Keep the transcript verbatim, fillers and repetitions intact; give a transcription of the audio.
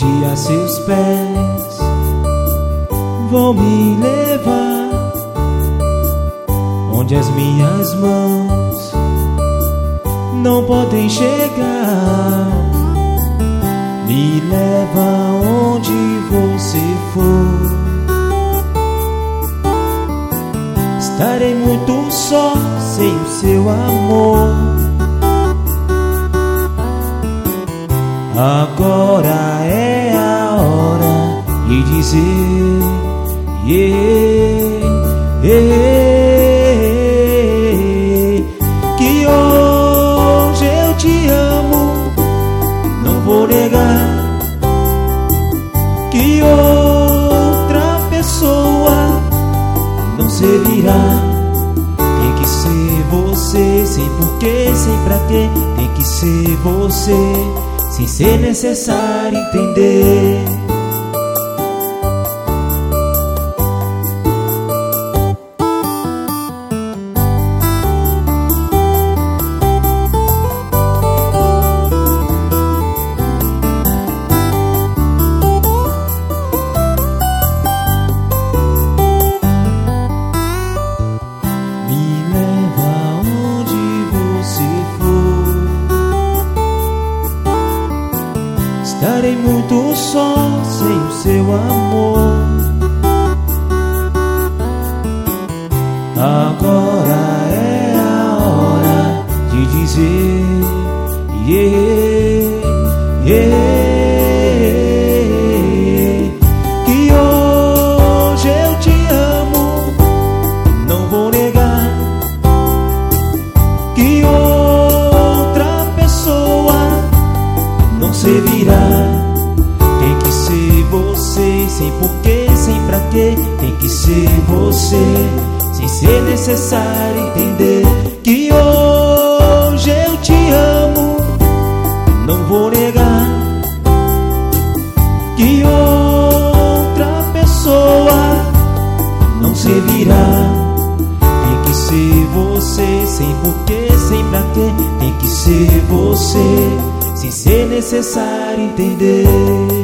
onde a seus pés vão me levar, onde as minhas mãos não podem chegar. Me leva onde você for. Estarei muito só sem o seu amor. Agora é a hora de dizer yeah, yeah, que hoje eu te amo. Não vou negar que outra pessoa não servirá. Tem que ser você, sem porquê, sem pra quê. Tem que ser você, sem ser necessário entender. Estarei muito só sem o seu amor. Agora é a hora de dizer yeah, yeah, que hoje eu te amo. Não vou negar que outra pessoa não servirá. Tem que ser você, sem porquê, sem pra quê. Tem que ser você, sem ser necessário entender que hoje eu te amo. Não vou negar que outra pessoa não servirá. Tem que ser você, sem porquê, sem pra quê. Tem que ser você, sem ser necessário entender.